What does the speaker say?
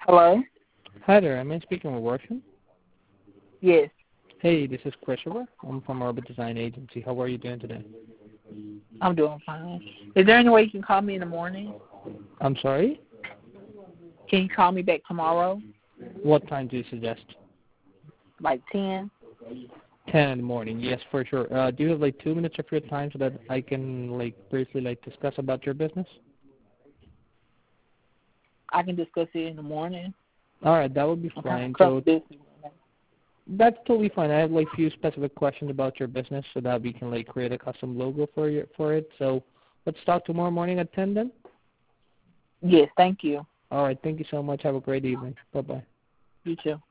Hello? Hi there, am I speaking with Roshan? Yes, Hey, this is Christopher. I'm from Orbit Design Agency. How are you doing today? I'm doing fine. Is there any way you can call me in the morning? I'm sorry? Can you call me back tomorrow, What time do you suggest? like 10? 10 in the morning. Yes, for sure. Do you have like 2 minutes of your time so that I can briefly discuss about your business? I can discuss it in the morning. All right, that would be I'm kind of fine. tough So business. that's totally fine. I have few specific questions about your business so that we can create a custom logo for it. So let's talk tomorrow morning at 10 then. Yes, thank you. All right, thank you so much. Have a great evening. Bye bye. You too.